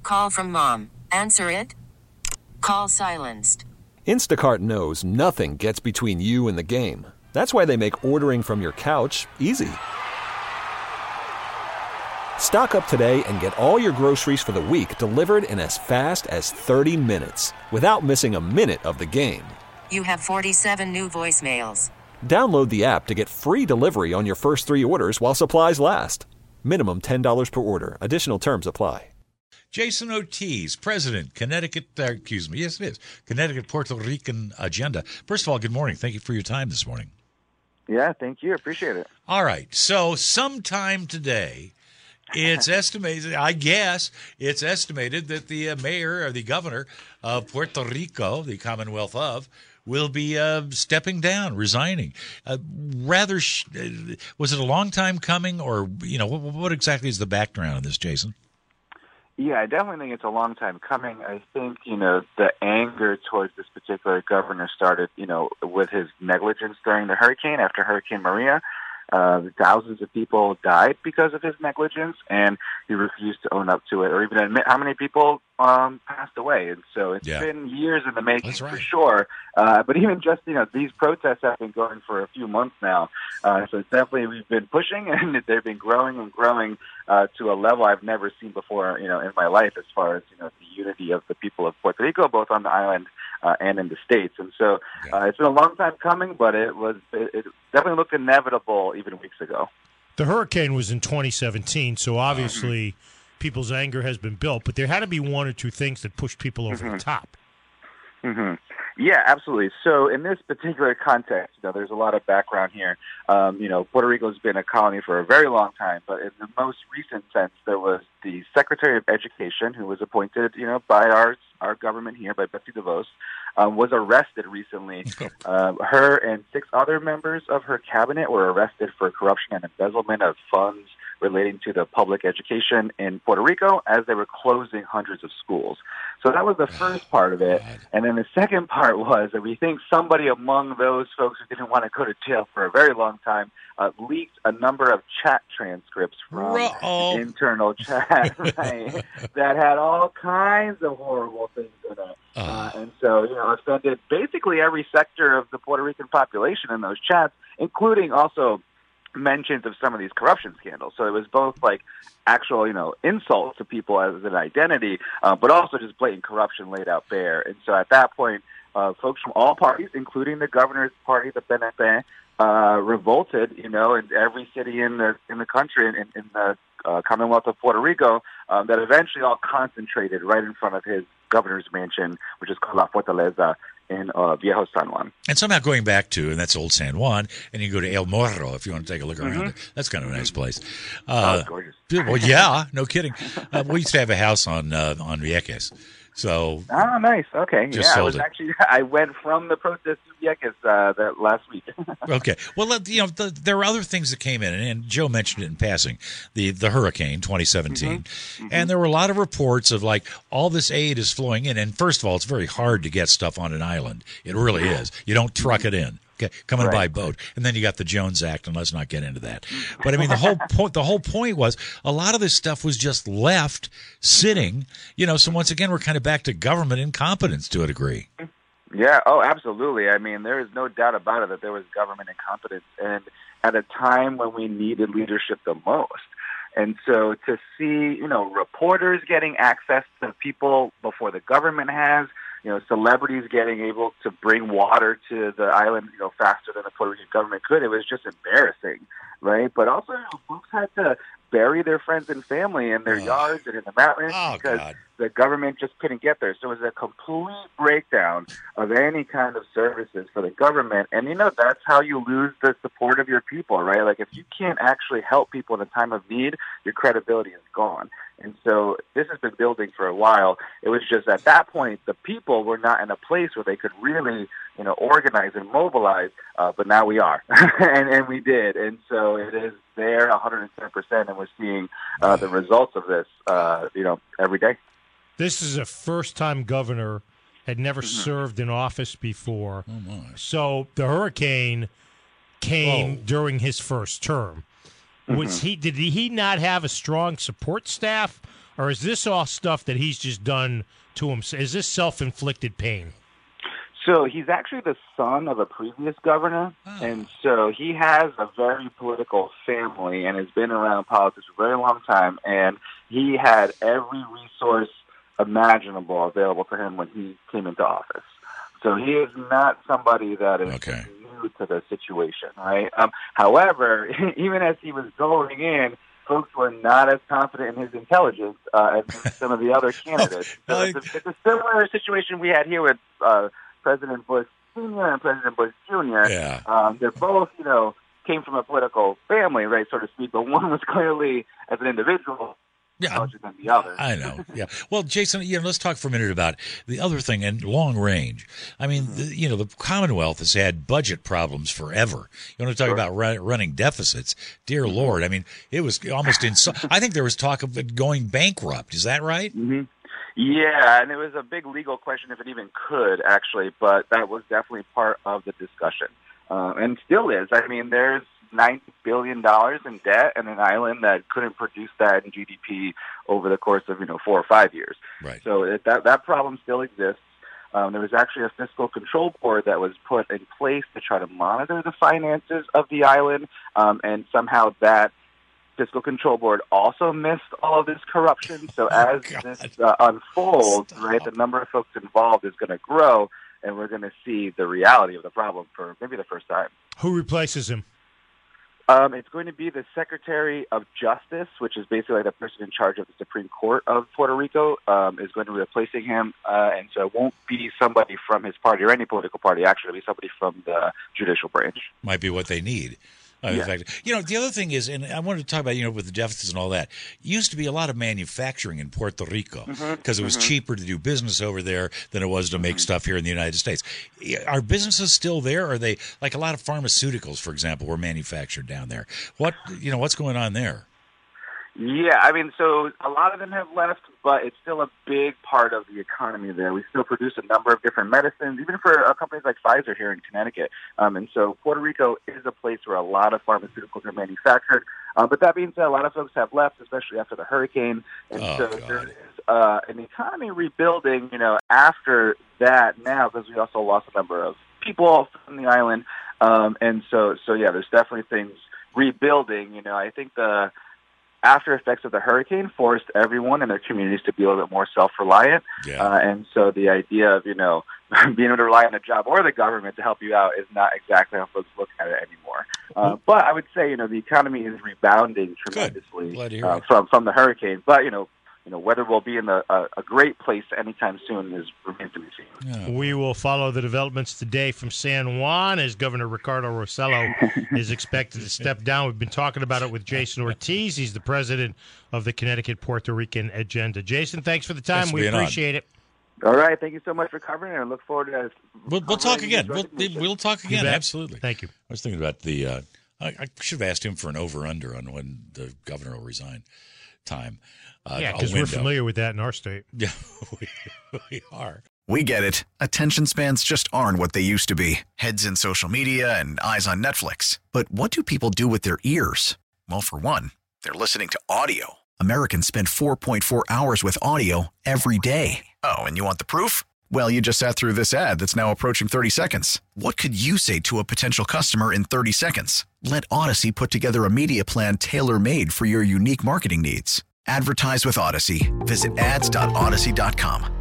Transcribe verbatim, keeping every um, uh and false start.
Call from mom. Answer it. Call silenced. Instacart knows nothing gets between you and the game. That's why they make ordering from your couch easy. Stock up today and get all your groceries for the week delivered in as fast as thirty minutes without missing a minute of the game. You have forty-seven new voicemails. Download the app to get free delivery on your first three orders while supplies last. Minimum ten dollars per order. Additional terms apply. Jason Ortiz, President, Connecticut, uh, excuse me, yes it is, Connecticut Puerto Rican Agenda. First of all, good morning. Thank you for your time this morning. Yeah, thank you. Appreciate it. All right. So sometime today, it's estimated, I guess, it's estimated that the uh, mayor or the governor of Puerto Rico, the Commonwealth of, will be uh, stepping down, resigning. Uh, rather, sh- was it a long time coming, or, you know, what, what exactly is the background of this, Jason? Yeah, I definitely think it's a long time coming. I think, you know, the anger towards this particular governor started, you know, with his negligence during the hurricane, after Hurricane Maria. Uh, thousands of people died because of his negligence, and he refused to own up to it or even admit how many people um, passed away. And so it's yeah. been years in the making, right. for sure. Uh, but even just, you know, these protests have been going for a few months now. Uh, so it's definitely we've been pushing, and they've been growing and growing uh, to a level I've never seen before, you know, in my life, as far as, you know, the unity of the people of Puerto Rico, both on the island Uh, and in the States. And so uh, it's been a long time coming, but it was it, it definitely looked inevitable even weeks ago. The hurricane was in twenty seventeen, so obviously mm-hmm. people's anger has been built, but there had to be one or two things that pushed people over mm-hmm. the top. Mm-hmm. Yeah, absolutely. So in this particular context, you know, there's a lot of background here. Um, you know, Puerto Rico has been a colony for a very long time, but in the most recent sense, there was the Secretary of Education, who was appointed, you know, by our our government here, by Betsy DeVos, um, was arrested recently. Uh, her and six other members of her cabinet were arrested for corruption and embezzlement of funds relating to the public education in Puerto Rico as they were closing hundreds of schools. So that was the first part of it. And then the second part was that we think somebody among those folks who didn't want to go to jail for a very long time uh, leaked a number of chat transcripts from Uh-oh. internal chat, right, that had all kinds of horrible things in it. Uh, and so, you know, offended basically every sector of the Puerto Rican population in those chats, including also mentions of some of these corruption scandals. So it was both like actual, you know, insults to people as an identity, uh, but also just blatant corruption laid out bare. And so at that point, uh, folks from all parties, including the governor's party, the P N P, uh, revolted, you know, in every city in the in the country, in, in the uh, Commonwealth of Puerto Rico, um, that eventually all concentrated right in front of his governor's mansion, which is called La Fortaleza, in uh, Viejo San Juan. And somehow going back to, and that's Old San Juan, and you go to El Morro if you want to take a look around mm-hmm. it. That's kind of a nice place. Uh, Uh, oh, gorgeous. Well, yeah, no kidding. Uh, we used to have a house on uh, on Vieques. So, oh, nice. Okay. Just yeah, I sold was it. actually, I went from the protest to Vieques uh, that last week. okay. Well, let- you know, the, there are other things that came in, and, and Joe mentioned it in passing, the, the hurricane twenty seventeen. Mm-hmm. And there were a lot of reports of, like, all this aid is flowing in. And first of all, it's very hard to get stuff on an island. It really is. You don't truck it in. Okay, coming Right. by boat, and then you got the Jones Act, and let's not get into that. But I mean, the whole point, the whole point was a lot of this stuff was just left sitting. You know, so once again, we're kind of back to government incompetence to a degree. Yeah, oh, absolutely. I mean, there is no doubt about it that there was government incompetence, and at a time when we needed leadership the most. And so to see, you know, reporters getting access to people before the government has, you know, celebrities getting able to bring water to the island, you know, faster than the Puerto Rican government could, it was just embarrassing, right? But also, you know, folks had to bury their friends and family in their Oh. yards and in the mountains Oh, because God. the government just couldn't get there. So it was a complete breakdown of any kind of services for the government. And, you know, that's how you lose the support of your people, right? Like, if you can't actually help people in a time of need, your credibility is gone. And so this has been building for a while. It was just at that point, the people were not in a place where they could really, you know, organize and mobilize. Uh, but now we are, and, and we did. And so it is there one hundred ten percent, and we're seeing uh, the results of this, uh, you know, every day. This is a first-time governor, had never Mm-hmm. served in office before. Oh, my. So the hurricane came Whoa. during his first term. Mm-hmm. Was he? Did he not have a strong support staff Or is this all stuff that he's just done to him? Is this self-inflicted pain? So he's actually the son of a previous governor, oh. and so he has a very political family and has been around politics for a very long time, and he had every resource imaginable available to him when he came into office. So he is not somebody that is okay. new to the situation, right? Um, however, even as he was going in, folks were not as confident in his intelligence uh, as some of the other candidates. So it's, a, it's a similar situation we had here with uh, President Bush Senior and President Bush Junior Yeah. Um, they're both, you know, came from a political family, right, so to speak, but one was clearly, as an individual, yeah, larger than the other. I know. Yeah. Well, Jason, you know, let's talk for a minute about the other thing and long range. I mean, mm-hmm. the, you know, the Commonwealth has had budget problems forever. You want to talk sure. about run, running deficits? Dear mm-hmm. Lord, I mean, it was almost insane. I think there was talk of it going bankrupt. Is that right? Mm-hmm. Yeah, and it was a big legal question if it even could, actually, but that was definitely part of the discussion, uh, and still is. I mean, there's ninety billion dollars in debt and an island that couldn't produce that in G D P over the course of, you know, four or five years. Right. So it, that that problem still exists. Um, there was actually a fiscal control board that was put in place to try to monitor the finances of the island, um, and somehow that fiscal control board also missed all of this corruption. So oh, as God. this uh, unfolds, Stop. right, the number of folks involved is going to grow, and we're going to see the reality of the problem for maybe the first time. Who replaces him? Um, it's going to be the Secretary of Justice, which is basically the person in charge of the Supreme Court of Puerto Rico, um, is going to be replacing him. Uh, and so it won't be somebody from his party or any political party. Actually, it'll be somebody from the judicial branch. Might be what they need. Uh, yeah. In fact, you know, the other thing is, and I wanted to talk about, you know, with the deficits and all that, used to be a lot of manufacturing in Puerto Rico because mm-hmm. it was mm-hmm. cheaper to do business over there than it was to make mm-hmm. stuff here in the United States. Are businesses still there? Are they, like a lot of pharmaceuticals, for example, were manufactured down there? What, you know, what's going on there? Yeah, I mean, so a lot of them have left, but it's still a big part of the economy there. We still produce a number of different medicines, even for uh, companies like Pfizer here in Connecticut. Um, and so Puerto Rico is a place where a lot of pharmaceuticals are manufactured. Uh, but that means that a lot of folks have left, especially after the hurricane. And oh, so God. there is uh, an economy rebuilding, you know, after that now, because we also lost a number of people from the island. Um, and so, so, yeah, there's definitely things rebuilding. You know, I think the after effects of the hurricane forced everyone in their communities to be a little bit more self-reliant. Yeah. Uh, and so the idea of, you know, being able to rely on a job or the government to help you out is not exactly how folks look at it anymore. Uh, but I would say, you know, the economy is rebounding tremendously uh, from, from the hurricane. But, you know, you know, whether we'll be in a, a, a great place anytime soon is remains to be seen. Yeah. We will follow the developments today from San Juan as Governor Ricardo Rossello is expected to step down. We've been talking about it with Jason Ortiz. He's the president of the Connecticut Puerto Rican Agenda. Jason, thanks for the time. Thanks we appreciate on. it. All right. Thank you so much for covering it. I look forward to We'll, we'll talk again. We'll, we'll talk again. Absolutely. Thank you. I was thinking about the, uh, I, I should have asked him for an over-under on when the governor will resign time. Uh, yeah, because we're familiar with that in our state. Yeah, we, we are. We get it. Attention spans just aren't what they used to be. Heads in social media and eyes on Netflix. But what do people do with their ears? Well, for one, they're listening to audio. Americans spend four point four hours with audio every day. Oh, and you want the proof? Well, you just sat through this ad that's now approaching thirty seconds. What could you say to a potential customer in thirty seconds? Let Odyssey put together a media plan tailor-made for your unique marketing needs. Advertise with Odyssey. Visit ads dot odyssey dot com.